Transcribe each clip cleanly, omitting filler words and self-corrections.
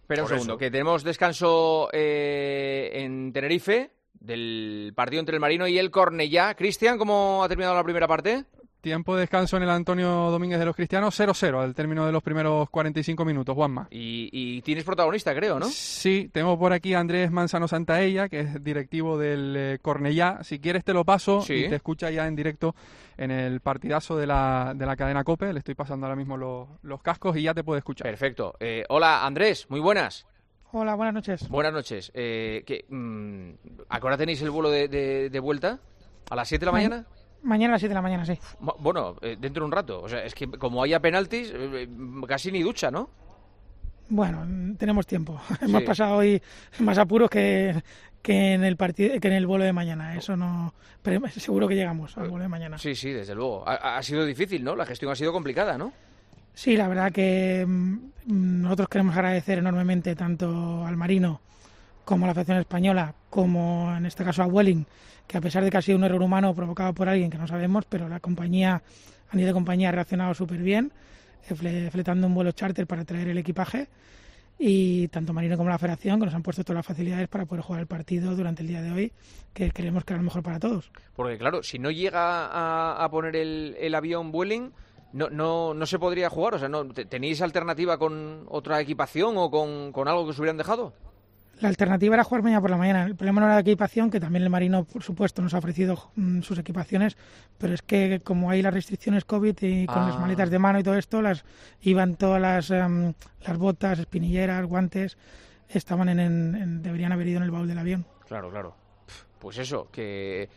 Espera un segundo, que tenemos descanso en Tenerife del partido entre el Marino y el Cornellá. Cristian, ¿cómo ha terminado la primera parte? Tiempo de descanso en el Antonio Domínguez de los Cristianos, 0-0 al término de los primeros 45 minutos, Juanma. Y tienes protagonista, creo, ¿no? Sí, tengo por aquí a Andrés Manzano Santaella, que es directivo del Cornellá. Si quieres te lo paso y te escucha ya en directo en el partidazo de la cadena COPE. Le estoy pasando ahora mismo los cascos y ya te puede escuchar. Perfecto. Hola, Andrés, muy buenas. Hola, buenas noches. Buenas noches. ¿A qué hora tenéis el vuelo de vuelta? ¿A las 7 de la mañana? Mañana a las 7 de la mañana, sí. Bueno, dentro de un rato. O sea, es que como haya penaltis, casi ni ducha, ¿no? Bueno, tenemos tiempo. Hemos pasado hoy más apuros que en el partido, que en el vuelo de mañana. Eso no. Pero seguro que llegamos al vuelo de mañana. Sí, desde luego. Ha sido difícil, ¿no? La gestión ha sido complicada, ¿no? Sí, la verdad que nosotros queremos agradecer enormemente tanto al Marino como a la Federación Española, como en este caso a Vueling, que a pesar de que ha sido un error humano provocado por alguien que no sabemos, pero la compañía, a nivel de compañía, ha reaccionado súper bien, fletando un vuelo charter para traer el equipaje, y tanto Marino como la Federación, que nos han puesto todas las facilidades para poder jugar el partido durante el día de hoy, que creemos que era lo mejor para todos. Porque claro, si no llega a poner el avión Vueling, no se podría jugar. O sea, ¿tenéis alternativa con otra equipación o con algo que os hubieran dejado? La alternativa era jugar mañana por la mañana. El problema no era la equipación, que también el Marino, por supuesto, nos ha ofrecido sus equipaciones, pero es que como hay las restricciones COVID y con las maletas de mano y todo esto, iban todas las botas, espinilleras, guantes, deberían haber ido en el baúl del avión. Claro. Pues eso, ¿qué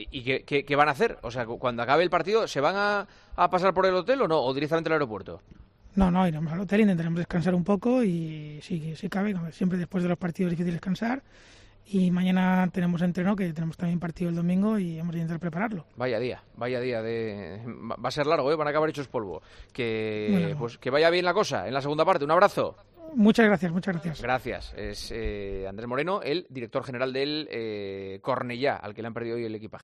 van a hacer? O sea, cuando acabe el partido, ¿se van a pasar por el hotel o no? ¿O directamente al aeropuerto? No, iremos al hotel, intentaremos descansar un poco y sí cabe, siempre después de los partidos es difícil descansar, y mañana tenemos entreno, que tenemos también partido el domingo y hemos de intentar prepararlo. Vaya día va a ser largo, van a acabar hechos polvo. Pues que vaya bien la cosa en la segunda parte. Un abrazo. Muchas gracias. Gracias. Es Andrés Moreno, el director general del Cornellá, al que le han perdido hoy el equipaje.